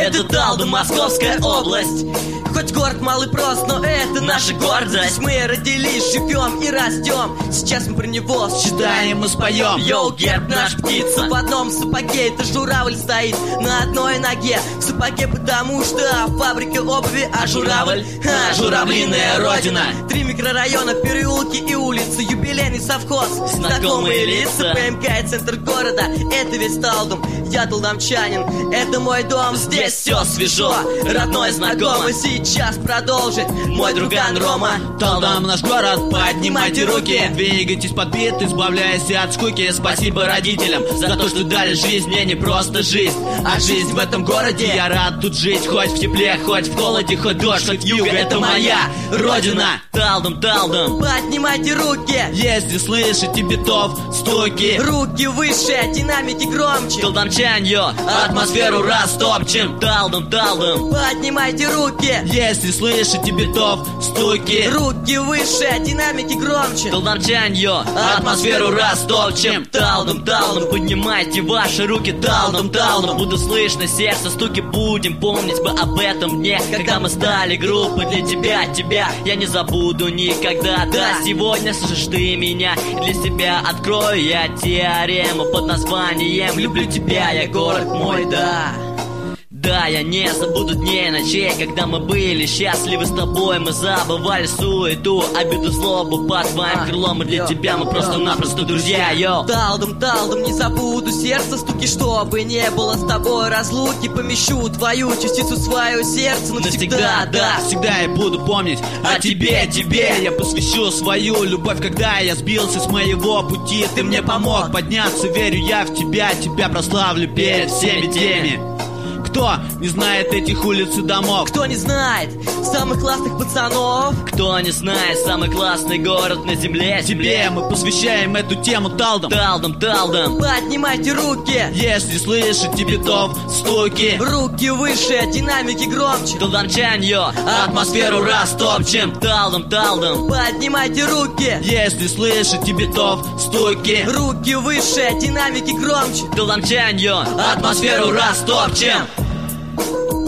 Это Талдом, Московская область. Хоть город малый прост, но это наша гордость. Мы родились, живем и растем. Сейчас мы про него считаем и споем. Йоу, герб наш птица. В одном сапоге это журавль стоит на одной ноге. В сапоге, потому что фабрика обуви, а журавль, журавлиная родина. 3 микрорайона, переулки и улицы, юбилейный совхоз, знакомые лица. ПМК и центр города, это весь Талдом. Я талдомчанин, это мой дом. Здесь все свежо, родной, знакомый. Сейчас продолжит мой друган Рома. Талдом наш город, поднимайте руки. Двигайтесь под бит, избавляясь от скуки. Спасибо родителям за то, что дали жизнь. Мне не просто жизнь, а жизнь в этом городе. Я рад тут жить, хоть в тепле, хоть в холоде, хоть дождь, хоть юго. Это моя родина. Талдом, Талдом, поднимайте руки, если слышите битов стуки. Руки выше, динамики громче. Талдомчанье, атмосферу растопчем. Талдом, Талдом, поднимайте руки, если слышите битов стуки. Руки выше, динамики громче. Талдомчанье, атмосферу растопчем. Талдом, Талдом, поднимайте ваши руки. Талдом, Талдом, буду слышно сердце стуки. Будем помнить бы об этом дне, когда мы стали группой для тебя. Тебя я не забуду никогда. Да, сегодня слышишь ты меня, и для себя открою я теорему под названием «Люблю тебя, я город мой», да. Да, я не забуду дней и ночей, когда мы были счастливы с тобой. Мы забывали суету, обиду, злобу под твоим крылом. И для тебя мы просто-напросто друзья, йоу. Талдом, Талдом, не забуду сердце стуки, чтобы не было с тобой разлуки. Помещу твою частицу, свое сердце навсегда, да. Всегда я буду помнить о тебе, тебе. Я посвящу свою любовь, когда я сбился с моего пути. Ты мне помог подняться, верю я в тебя. Тебя прославлю перед всеми теми, кто не знает этих улиц и домов. Кто не знает самых классных пацанов. Кто не знает самый классный город на земле. Тебе мы посвящаем эту тему, Талдом. Талдом, Талдом, поднимайте руки, если слышите битов стуки. Руки выше, динамики громче. Талдомчанье, атмосферу растопчем. Талдом, Талдом, поднимайте руки, если слышите битов стуки. Руки выше, динамики громче. Талдомчанье, атмосферу растопчем.